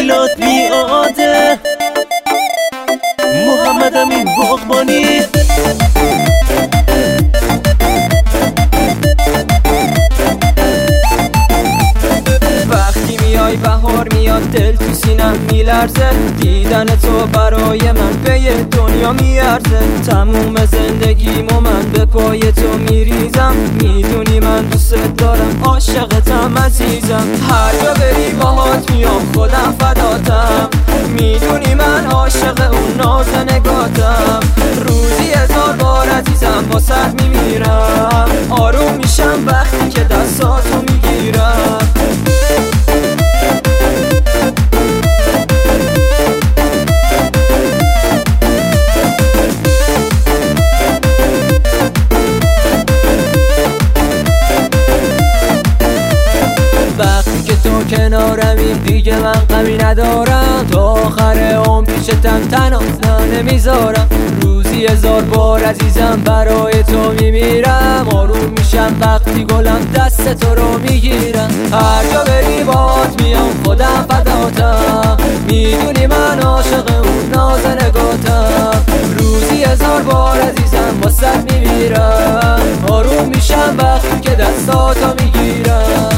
میلاد میاده محمد امین باغبانی. وقتی میای بهار میاد دل تو سینم میلرزه، دیدن تو برای من به یه دنیا میارزه. تموم زندگیمو من به پای تو میریزم، میدونی من دوست دارم عاشقتم عزیزم. هر جا بری باهات میام خودم فداتم، میدونی من عاشق اون ناز نگاتم. روزی 1000 بار عزیزم واسط میمیرم، آروم میشم وقتی که دستاتو میگیرم. وقتی که تو کنارمی دیگه من غمی ندارم، تا آخر عمر پیشتم تنها نمیذارم. روزی 1000 بار عزیزم برای تو میمیرم، آروم میشم وقتی گلم دست تو رو میگیرم. هر جا بری باهات میام خودم فداتم، میدونی من عاشق اون ناز نگاتم. روزی 1000 بار عزیزم واسط میمیرم، آروم میشم وقتی که دستاتو میگیرم.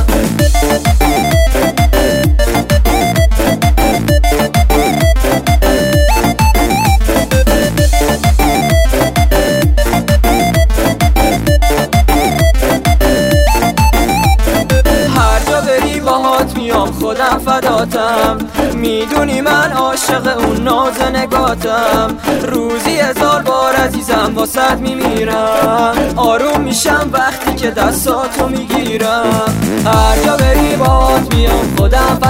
میام خودم فداتم، میدونی من عاشق اون ناز نگاتم. روزی 1000 بار عزیزم واسط میمیرم، آروم میشم وقتی که دستاتو میگیرم. هر جا بری باهات میام خودم